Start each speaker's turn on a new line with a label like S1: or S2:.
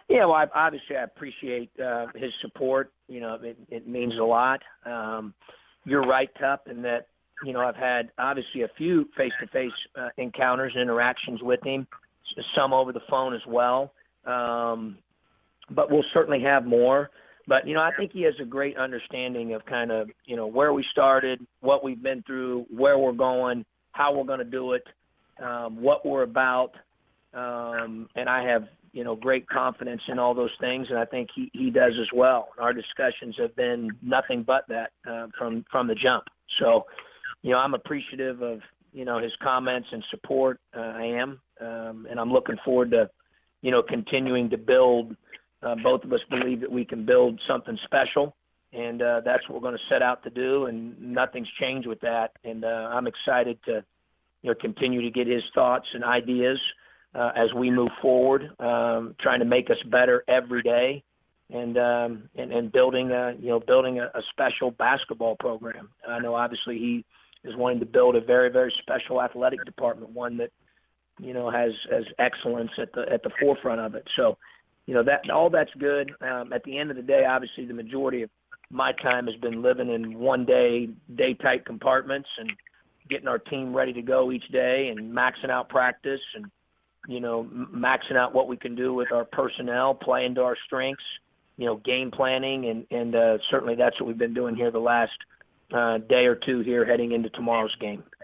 S1: Yeah, well, obviously I appreciate his support. It means a lot. You're right, Tup, in that, I've had obviously a few face-to-face encounters and interactions with him, some over the phone as well. But we'll certainly have more. But, I think he has a great understanding of kind of, where we started, what we've been through, where we're going, how we're going to do it, what we're about. And I have, great confidence in all those things, and I think he does as well. Our discussions have been nothing but that from the jump. So, I'm appreciative of, his comments and support. I am, and I'm looking forward to, continuing to build. Both of us believe that we can build something special, and that's what we're going to set out to do, and nothing's changed with that. And I'm excited to, continue to get his thoughts and ideas as we move forward, trying to make us better every day, and building a special basketball program. I know obviously he is wanting to build a very, very special athletic department, one that has excellence at the forefront of it. So that all that's good. At the end of the day, obviously the majority of my time has been living in day tight compartments and getting our team ready to go each day and maxing out practice and maxing out what we can do with our personnel, playing to our strengths, game planning, and certainly that's what we've been doing here the last day or two here heading into tomorrow's game.